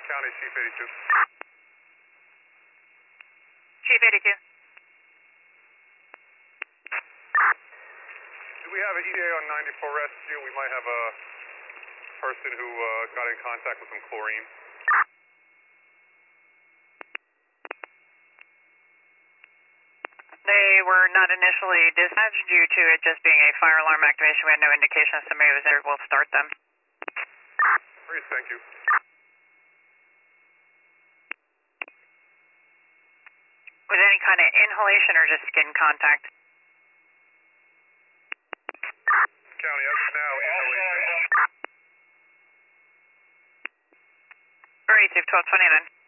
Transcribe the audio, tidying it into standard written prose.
County, Chief 82. Chief 82. Do we have an ETA on 94 rescue? We might have a person who got in contact with some chlorine. They were not initially dispatched due to it just being a fire alarm activation. We had no indication that somebody was there. We'll start them. Please, thank you. Was any kind of inhalation or just skin contact? County, as of now, inhalation. Great, 1229.